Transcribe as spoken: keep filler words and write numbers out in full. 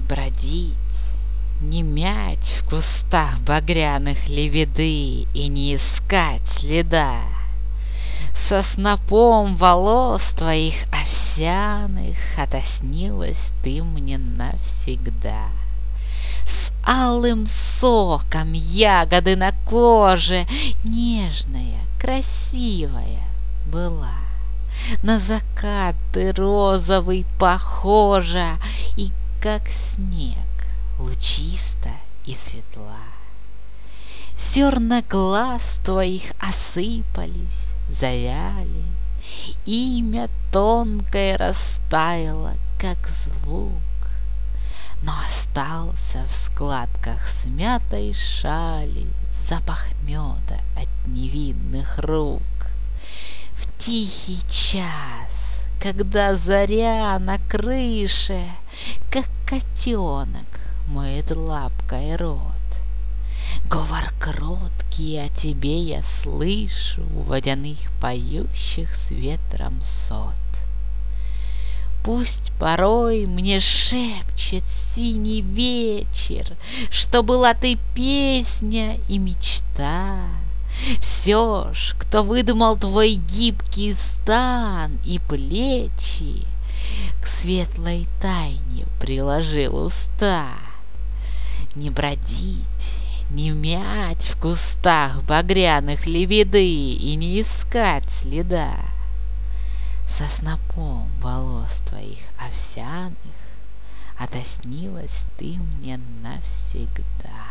бродить, не мять в кустах багряных лебеды и не искать следа. Со снопом волос твоих овсяных отоснилась ты мне навсегда. С алым соком ягоды на коже, нежная, красивая была. На закат ты розовый похожа, и как снег лучиста и светла. Зерна глаз твоих осыпались, завяли, имя тонкое растаяло, как звук, но остался в складках смятой шали запах меда от невинных рук. В тихий час, когда заря на крыше, как котенок моет лапкой рот, говор кроткий о тебе я слышу в водяных поющих с ветром сот. Пусть порой мне шепчет синий вечер, что была ты песня и мечта. Все ж, кто выдумал твой гибкий стан и плечи, к светлой тайне приложил уста. Не бродить, не мять в кустах багряных лебеды и не искать следа. Со снопом волос твоих овсяных отоснилась ты мне навсегда.